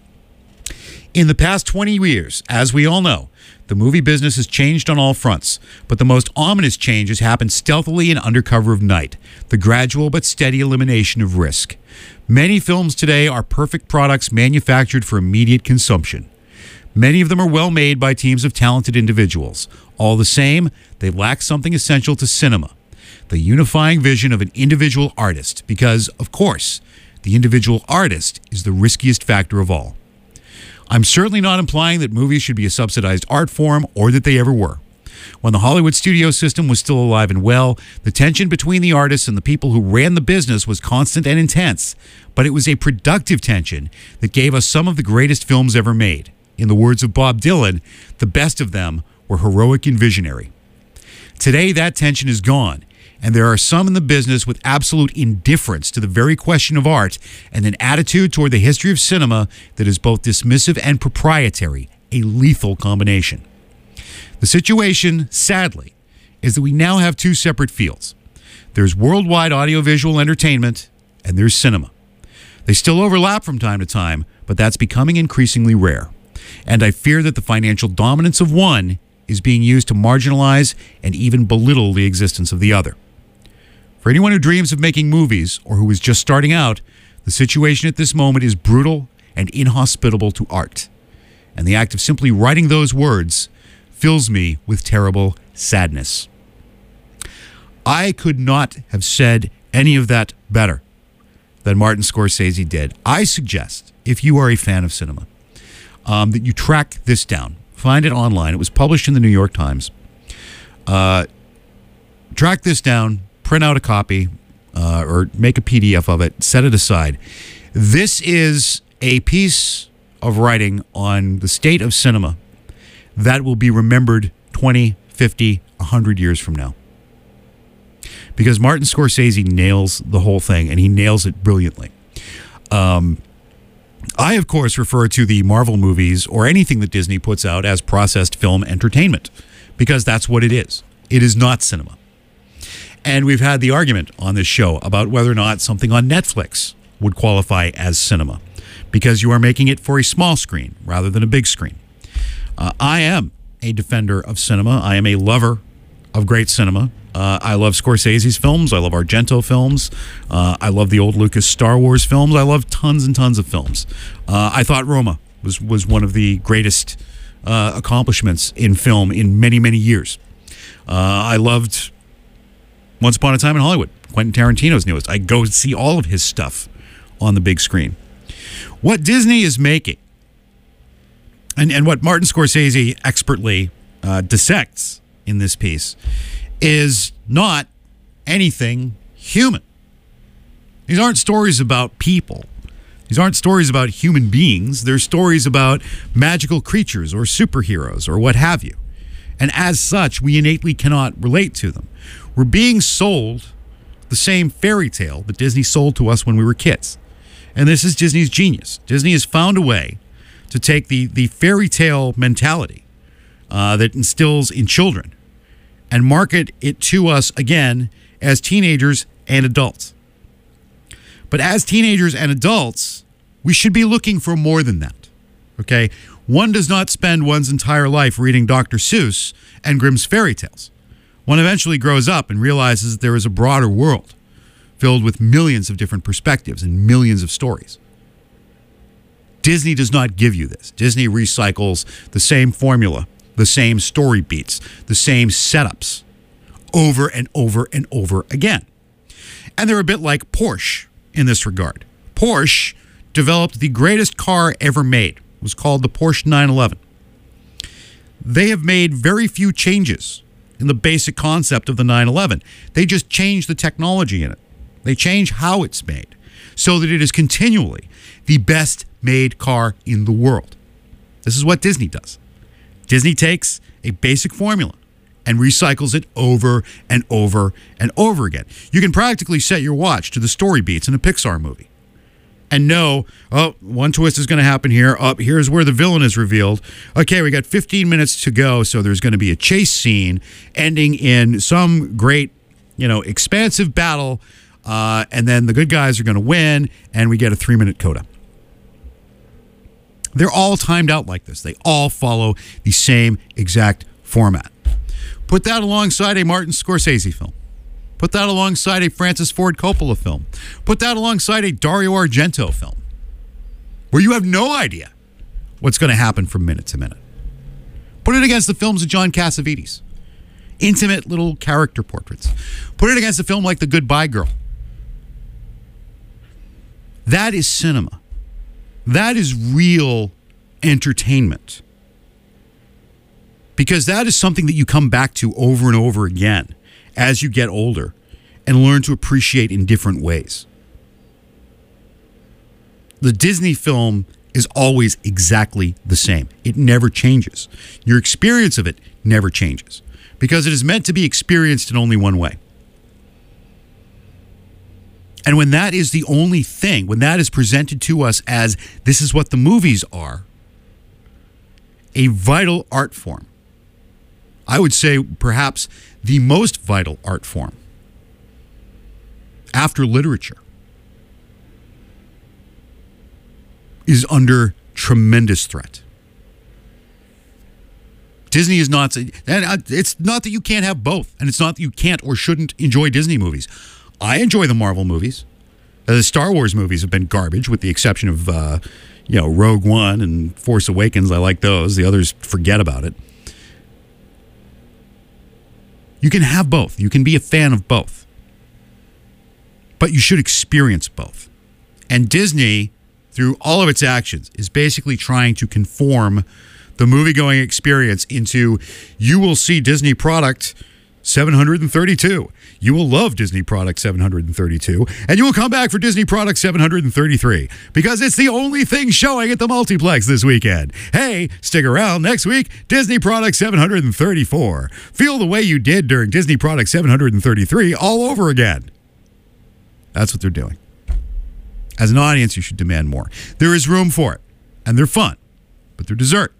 In the past 20 years, as we all know, the movie business has changed on all fronts, but the most ominous change has happened stealthily and under cover of night, the gradual but steady elimination of risk. Many films today are perfect products manufactured for immediate consumption. Many of them are well made by teams of talented individuals. All the same, they lack something essential to cinema, the unifying vision of an individual artist, because, of course, the individual artist is the riskiest factor of all. I'm certainly not implying that movies should be a subsidized art form or that they ever were. When the Hollywood studio system was still alive and well, the tension between the artists and the people who ran the business was constant and intense, but it was a productive tension that gave us some of the greatest films ever made. In the words of Bob Dylan, the best of them were heroic and visionary. Today, that tension is gone, and there are some in the business with absolute indifference to the very question of art and an attitude toward the history of cinema that is both dismissive and proprietary, a lethal combination. The situation, sadly, is that we now have two separate fields. There's worldwide audiovisual entertainment, and there's cinema. They still overlap from time to time, but that's becoming increasingly rare. And I fear that the financial dominance of one is being used to marginalize and even belittle the existence of the other. For anyone who dreams of making movies or who is just starting out, the situation at this moment is brutal and inhospitable to art. And the act of simply writing those words fills me with terrible sadness. I could not have said any of that better than Martin Scorsese did. I suggest, if you are a fan of cinema, that you track this down. Find it online. It was published in the New York Times. Track this down, print out a copy, or make a PDF of it, set it aside. This is a piece of writing on the state of cinema that will be remembered 20, 50, 100 years from now. Because Martin Scorsese nails the whole thing, and he nails it brilliantly. I, of course, refer to the Marvel movies or anything that Disney puts out as processed film entertainment, because that's what it is. It is not cinema. And we've had the argument on this show about whether or not something on Netflix would qualify as cinema, because you are making it for a small screen rather than a big screen. I am a defender of cinema. I am a lover of great cinema. I love Scorsese's films. I love Argento films. I love the old Lucas Star Wars films. I love tons and tons of films. I thought Roma was one of the greatest accomplishments in film in many, many years. I loved Once Upon a Time in Hollywood, Quentin Tarantino's newest. I go see all of his stuff on the big screen. What Disney is making, and what Martin Scorsese expertly dissects in this piece, is not anything human. These aren't stories about people. These aren't stories about human beings. They're stories about magical creatures or superheroes or what have you. And as such, we innately cannot relate to them. We're being sold the same fairy tale that Disney sold to us when we were kids. And this is Disney's genius. Disney has found a way to take the fairy tale mentality that instills in children and market it to us again as teenagers and adults. But as teenagers and adults, we should be looking for more than that. Okay? One does not spend one's entire life reading Dr. Seuss and Grimm's fairy tales. One eventually grows up and realizes that there is a broader world filled with millions of different perspectives and millions of stories. Disney does not give you this. Disney recycles the same formula, the same story beats, the same setups over and over and over again. And they're a bit like Porsche in this regard. Porsche developed the greatest car ever made. It was called the Porsche 911. They have made very few changes in the basic concept of the 911. They just change the technology in it. They change how it's made so that it is continually the best made car in the world. This is what Disney does. Disney takes a basic formula and recycles it over and over and over again. You can practically set your watch to the story beats in a Pixar movie and know, oh, one twist is going to happen here. Oh, here's where the villain is revealed. Okay, we got 15 minutes to go, so there's going to be a chase scene ending in some great, expansive battle, and then the good guys are going to win, and we get a 3-minute coda. They're all timed out like this. They all follow the same exact format. Put that alongside a Martin Scorsese film. Put that alongside a Francis Ford Coppola film. Put that alongside a Dario Argento film, where you have no idea what's going to happen from minute to minute. Put it against the films of John Cassavetes. Intimate little character portraits. Put it against a film like The Goodbye Girl. That is cinema. That is real entertainment. Because that is something that you come back to over and over again as you get older and learn to appreciate in different ways. The Disney film is always exactly the same. It never changes. Your experience of it never changes because it is meant to be experienced in only one way. And when that is the only thing, when that is presented to us as this is what the movies are, a vital art form, I would say perhaps the most vital art form after literature, is under tremendous threat. Disney is not, and it's not that you can't have both, and it's not that you can't or shouldn't enjoy Disney movies. I enjoy the Marvel movies. The Star Wars movies have been garbage, with the exception of Rogue One and Force Awakens. I like those. The others, forget about it. You can have both. You can be a fan of both. But you should experience both. And Disney, through all of its actions, is basically trying to conform the movie-going experience into, you will see Disney product 732. You will love Disney product 732. And you will come back for Disney product 733. Because it's the only thing showing at the multiplex this weekend. Hey, stick around next week. Disney product 734. Feel the way you did during Disney product 733 all over again. That's what they're doing. As an audience, you should demand more. There is room for it. And they're fun. But they're dessert.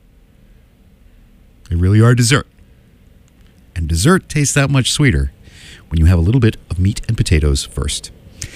They really are dessert. And dessert tastes that much sweeter when you have a little bit of meat and potatoes first.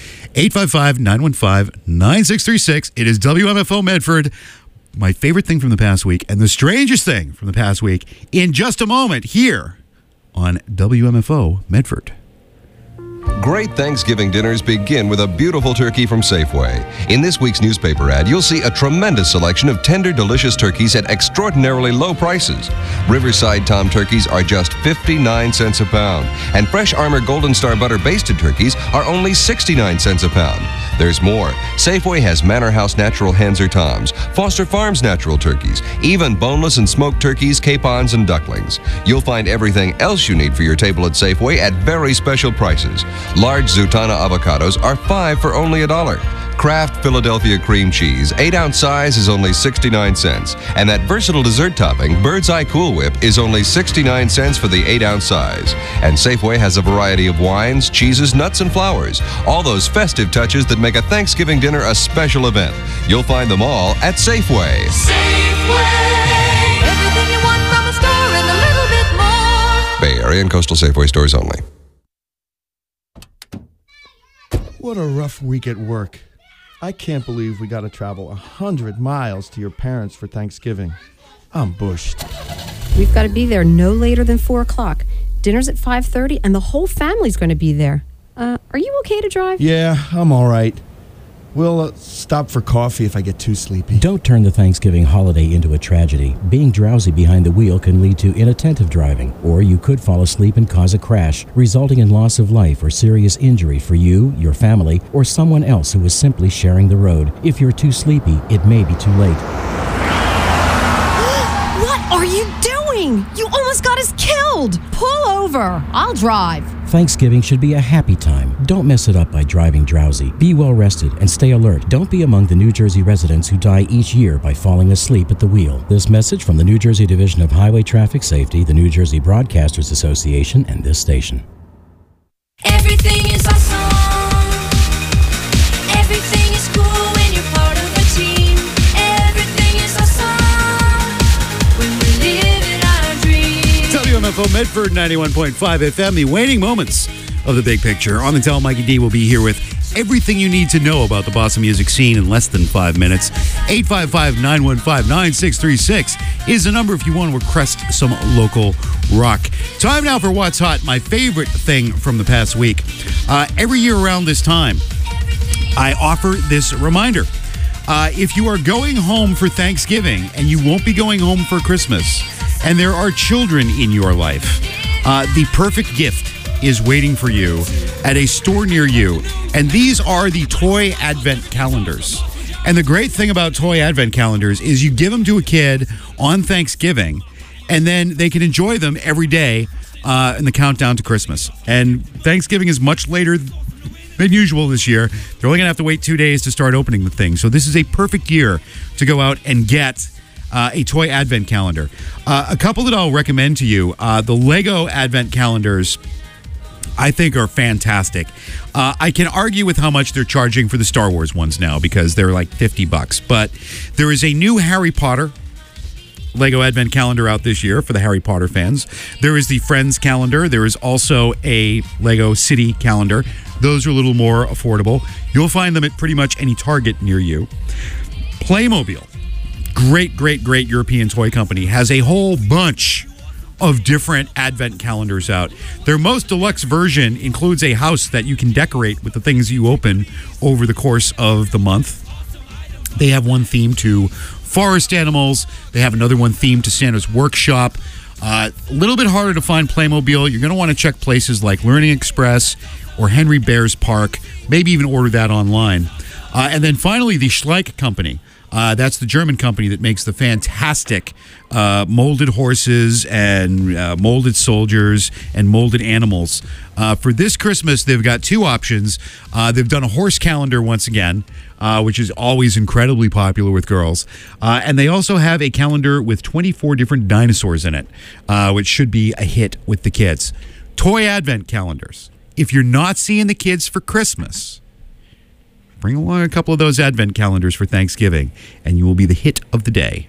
855-915-9636. It is WMFO Medford. My favorite thing from the past week and the strangest thing from the past week in just a moment here on WMFO Medford. Great Thanksgiving dinners begin with a beautiful turkey from Safeway. In this week's newspaper ad, you'll see a tremendous selection of tender, delicious turkeys at extraordinarily low prices. Riverside Tom turkeys are just 59 cents a pound, and Fresh Armor Golden Star Butter basted turkeys are only 69 cents a pound. There's more. Safeway has Manor House Natural hens or toms, Foster Farms natural turkeys, even boneless and smoked turkeys, capons, and ducklings. You'll find everything else you need for your table at Safeway at very special prices. Large Zutana avocados are $5 for only $1. Kraft Philadelphia cream cheese, 8-ounce size, is only 69 cents. And that versatile dessert topping, Bird's Eye Cool Whip, is only 69 cents for the 8-ounce size. And Safeway has a variety of wines, cheeses, nuts, and flowers. All those festive touches that make a Thanksgiving dinner a special event. You'll find them all at Safeway. Safeway. Everything you want from a store and a little bit more. Bay Area and coastal Safeway stores only. What a rough week at work. I can't believe we got to travel 100 miles to your parents for Thanksgiving. I'm bushed. We've got to be there no later than 4 o'clock. Dinner's at 5:30, and the whole family's going to be there. Are you okay to drive? Yeah, I'm all right. We'll stop for coffee if I get too sleepy. Don't turn the Thanksgiving holiday into a tragedy. Being drowsy behind the wheel can lead to inattentive driving, or you could fall asleep and cause a crash, resulting in loss of life or serious injury for you, your family, or someone else who is simply sharing the road. If you're too sleepy, it may be too late. What are you doing? You almost almost got us killed. Pull over. I'll drive. Thanksgiving should be a happy time. Don't mess it up by driving drowsy. Be well rested and stay alert. Don't be among the New Jersey residents who die each year by falling asleep at the wheel. This message from the New Jersey Division of Highway Traffic Safety, the New Jersey Broadcasters Association, and this station. Everything is awesome. Everything is cool when you're part of a team. Everything is awesome when we live in our dreams. WMFO Medford 91.5 FM, the waning moments of the big picture. On the Tell, Mikey D will be here with everything you need to know about the Boston music scene in less than 5 minutes. 855-915-9636 is the number if you want to request some local rock. Time now for What's Hot, my favorite thing from the past week. Every year around this time, I offer this reminder. If you are going home for Thanksgiving and you won't be going home for Christmas, and there are children in your life, the perfect gift is waiting for you at a store near you. And these are the toy advent calendars. And the great thing about toy advent calendars is you give them to a kid on Thanksgiving, and then they can enjoy them every day in the countdown to Christmas. And Thanksgiving is much later than usual this year. They're only going to have to wait 2 days to start opening the thing. So this is a perfect year to go out and get a toy advent calendar. A couple that I'll recommend to you, the Lego advent calendars, I think are fantastic. I can argue with how much they're charging for the Star Wars ones now because they're like $50. But there is a new Harry Potter Lego Advent calendar out this year for the Harry Potter fans. There is the Friends calendar. There is also a Lego City calendar. Those are a little more affordable. You'll find them at pretty much any Target near you. Playmobil, great European toy company, has a whole bunch of different advent calendars out. Their most deluxe version includes a house that you can decorate with the things you open over the course of the month. They have one theme to forest animals. They have another one themed to Santa's workshop. A little bit harder to find Playmobil. You're going to want to check places like Learning Express or Henry Bears Park. Maybe even order that online. And then finally, the Schleich Company. That's the German company that makes the fantastic molded horses and molded soldiers and molded animals. For this Christmas, they've got two options. They've done a horse calendar once again, which is always incredibly popular with girls. And they also have a calendar with 24 different dinosaurs in it, which should be a hit with the kids. Toy advent calendars. If you're not seeing the kids for Christmas, bring along a couple of those advent calendars for Thanksgiving, and you will be the hit of the day.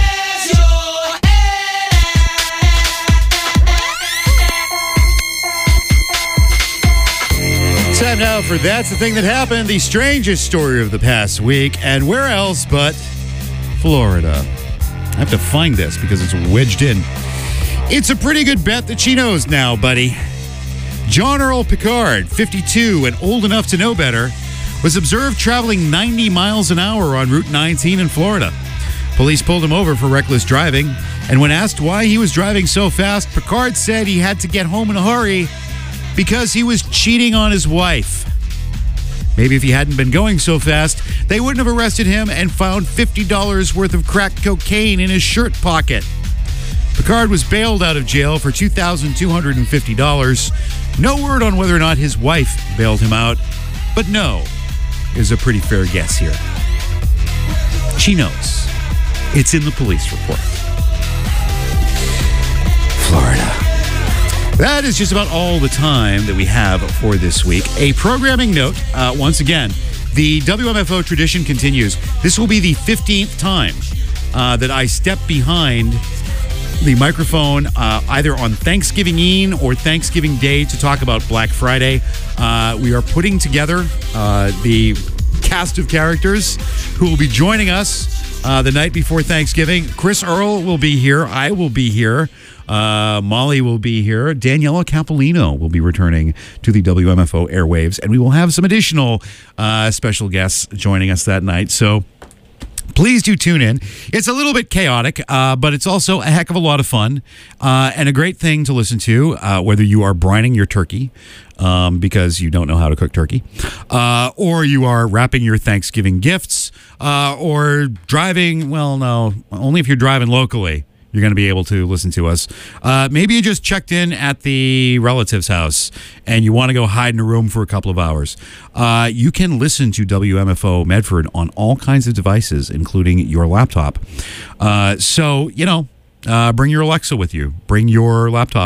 Time now for That's the Thing That Happened, the strangest story of the past week, and where else but Florida. I have to find this because it's wedged in. It's a pretty good bet that she knows now, buddy. John Earl Picard, 52 and old enough to know better, was observed traveling 90 miles an hour on Route 19 in Florida. Police pulled him over for reckless driving, and when asked why he was driving so fast, Picard said he had to get home in a hurry because he was cheating on his wife. Maybe if he hadn't been going so fast, they wouldn't have arrested him and found $50 worth of crack cocaine in his shirt pocket. Picard was bailed out of jail for $2,250. No word on whether or not his wife bailed him out, but no is a pretty fair guess here. She knows. It's in the police report. Florida. That is just about all the time that we have for this week. A programming note, once again, the WMFO tradition continues. This will be the 15th time that I step behind the microphone either on Thanksgiving Eve or Thanksgiving Day to talk about Black Friday. We are putting together the cast of characters who will be joining us the night before Thanksgiving. Chris Earl will be here. I will be here. Molly will be here. Daniela Capolino will be returning to the WMFO airwaves. And we will have some additional special guests joining us that night. So please do tune in. It's a little bit chaotic, but it's also a heck of a lot of fun and a great thing to listen to, whether you are brining your turkey because you don't know how to cook turkey, or you are wrapping your Thanksgiving gifts, or driving. Well, no, only if you're driving locally. you're going to be able to listen to us. Maybe you just checked in at the relative's house and you want to go hide in a room for a couple of hours. You can listen to WMFO Medford on all kinds of devices, including your laptop. So, bring your Alexa with you. Bring your laptop